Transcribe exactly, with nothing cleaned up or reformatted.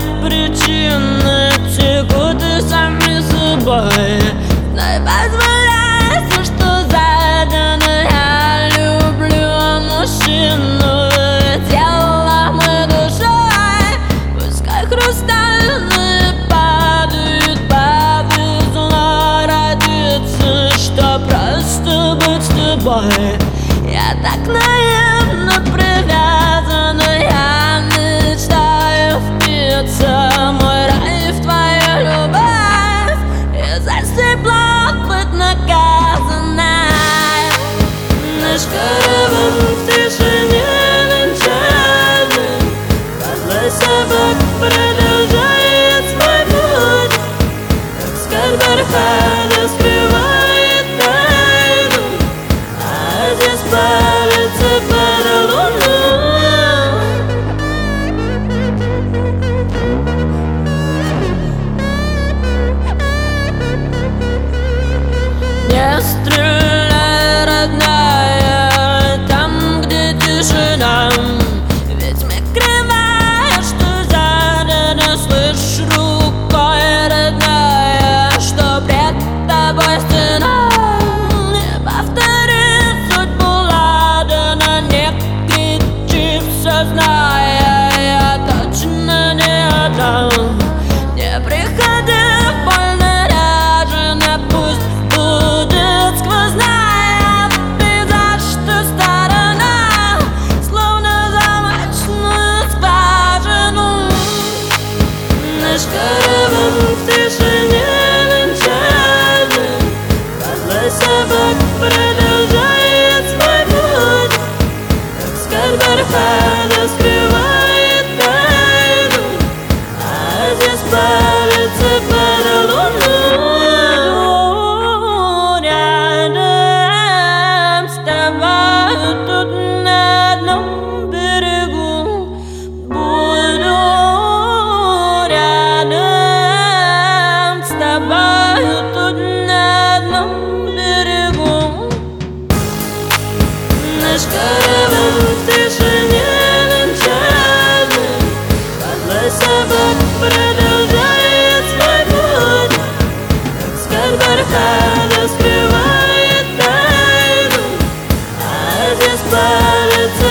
причины текут и сами собой. Знай, позволяй все, что задано. Я люблю мужчину, телом и душой. Пускай хрустальные падают, падают, зло родится, что просто быть с тобой. Я так наивно привязана, я мечтаю впиться мой рай в твою любовь и за сей плод быть наказанной. Наш караван в тишине венчальный, подлый собак продолжает свой путь, как скорбь Архангел скрывает тайну, а здесь палится под луну. Не стреляй, родная, там, где тишина, ведь мы кривая, что задано. Слышь, рукой, родная, что пред тобой стена. Не повтори судьбу ладана, не кричи, все зная, я точно не отдам. Не приходи в боль наряжена, пусть будет сквозная пейзаж, что сторона, словно замочную скважину. Наш караван в тишине венчальный, подлый собак продолжает свой путь, как скорбь Архангел скрывает тайну, а здесь палится под луну. Рядом с тобой тут нет дном берегу, буду рядом с тобой тут нет дном берегу, а здесь палится под луну. Рядом с тобой тут нет дном берегу, буду рядом с тобой тут нет дном берегу, а здесь палится под луну. Наш караван в тишине венчальный, подлый собак продолжает свой путь, как скорбь Архангел скрывает тайну, а здесь палится